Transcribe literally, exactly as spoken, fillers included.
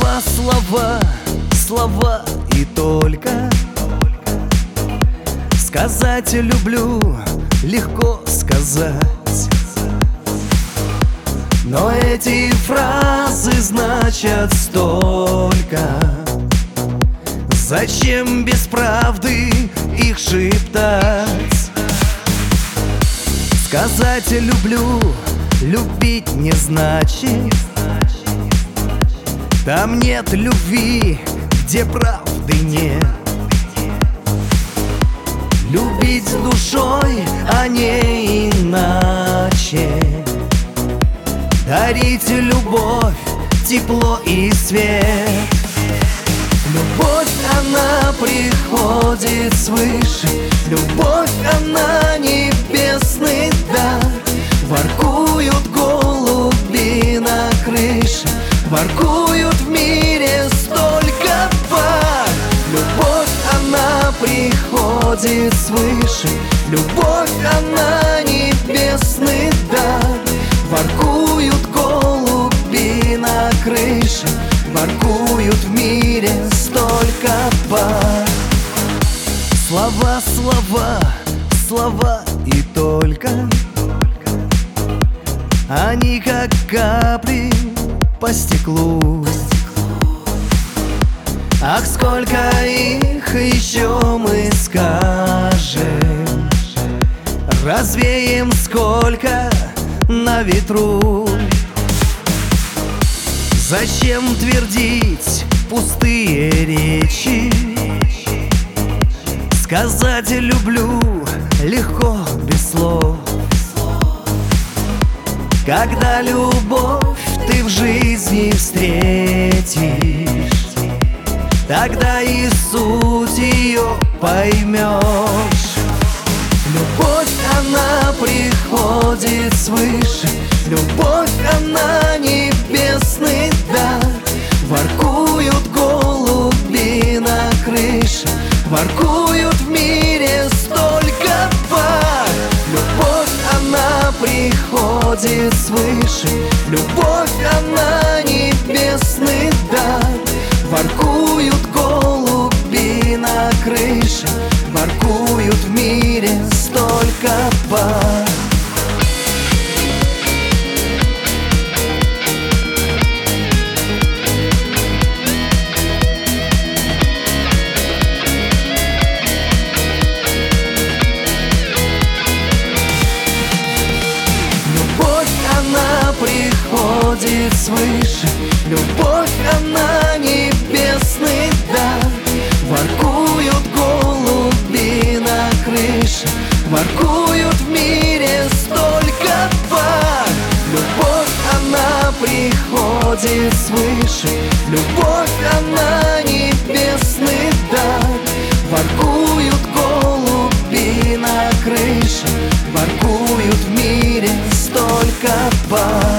Слова, слова, слова и только. Сказать люблю легко сказать, но эти фразы значат столько. Зачем без правды их шептать? Сказать люблю, любить не значит. Там нет любви, где правды нет. Любить душой, а не иначе. Дарить любовь, тепло и свет. Любовь, она приходит свыше. Любовь, она небесный дар. Воркуют голуби на крыше, воркуют в мире столько пар. Любовь, она приходит свыше. Любовь, она небесный дар. Воркуют голуби на крыше, воркуют в мире столько пар. Слова, слова, слова и только. Они как капли по стеклу. Ах, сколько их еще мы скажем, развеем сколько на ветру. Зачем твердить пустые речи? Сказать люблю легко без слов. Когда любовь ты в жизни встретишь, тогда и суть ее поймешь. Любовь, она приходит свыше. Любовь, она небесный дар. Воркуют голуби на крыше, воркуют в мире столько пар. Любовь, она приходит свыше. Любовь, она небесный дар. Воркуют голуби на крыше, воркуют в мире столько пар. Любовь, она приходит свыше. Любовь, она небесный дар. Воркуют голуби на крыше, воркуют в мире столько пар. Любовь, она приходит свыше. Любовь, она небесный дар. Воркуют голуби на крыше, воркуют в мире столько пар.